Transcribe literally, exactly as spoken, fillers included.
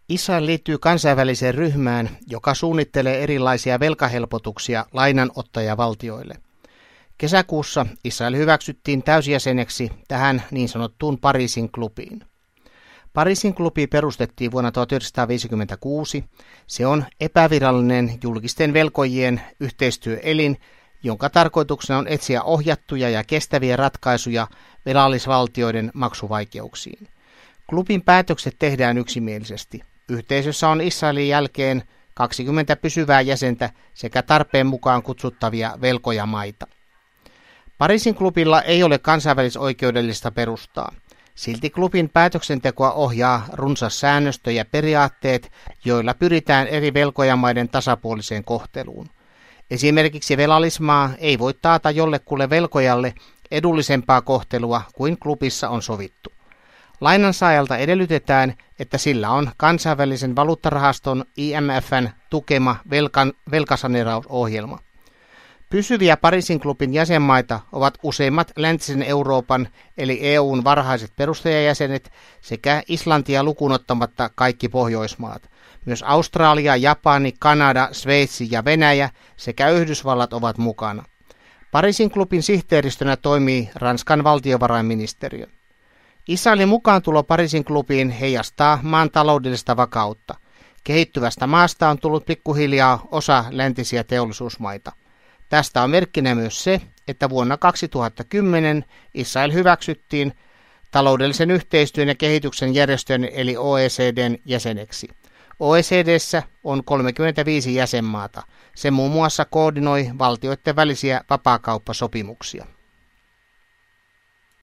Israel liittyy kansainväliseen ryhmään, joka suunnittelee erilaisia velkahelpotuksia lainanottajavaltioille. Kesäkuussa Israel hyväksyttiin täysjäseneksi tähän niin sanottuun Pariisin klubiin. Pariisin klubi perustettiin vuonna tuhatyhdeksänsataaviisikymmentäkuusi. Se on epävirallinen julkisten velkojien yhteistyöelin, jonka tarkoituksena on etsiä ohjattuja ja kestäviä ratkaisuja velallisvaltioiden maksuvaikeuksiin. Klubin päätökset tehdään yksimielisesti. Yhteisössä on Israelin jälkeen kaksikymmentä pysyvää jäsentä sekä tarpeen mukaan kutsuttavia velkojamaita. Pariisin klubilla ei ole kansainvälisoikeudellista perustaa. Silti klubin päätöksentekoa ohjaa runsas säännöstö ja periaatteet, joilla pyritään eri velkojamaiden tasapuoliseen kohteluun. Esimerkiksi velallismaa ei voi taata jollekulle velkojalle edullisempaa kohtelua kuin klubissa on sovittu. Lainansaajalta edellytetään, että sillä on kansainvälisen valuuttarahaston I M F:n tukema velkan, velkasaneerausohjelma. Pysyviä Pariisin klubin jäsenmaita ovat useimmat läntisen Euroopan eli E U:n varhaiset perustajajäsenet sekä Islantia lukuun ottamatta kaikki Pohjoismaat. Myös Australia, Japani, Kanada, Sveitsi ja Venäjä sekä Yhdysvallat ovat mukana. Pariisin klubin sihteeristönä toimii Ranskan valtiovarainministeriö. Israelin mukaantulo Pariisin klubiin heijastaa maan taloudellista vakautta. Kehittyvästä maasta on tullut pikkuhiljaa osa läntisiä teollisuusmaita. Tästä on merkkinä myös se, että vuonna kaksituhattakymmenen Israel hyväksyttiin taloudellisen yhteistyön ja kehityksen järjestön eli O E C D:n jäseneksi. O E C D:ssä on kolmekymmentäviisi jäsenmaata. Se muun muassa koordinoi valtioiden välisiä vapaakauppasopimuksia.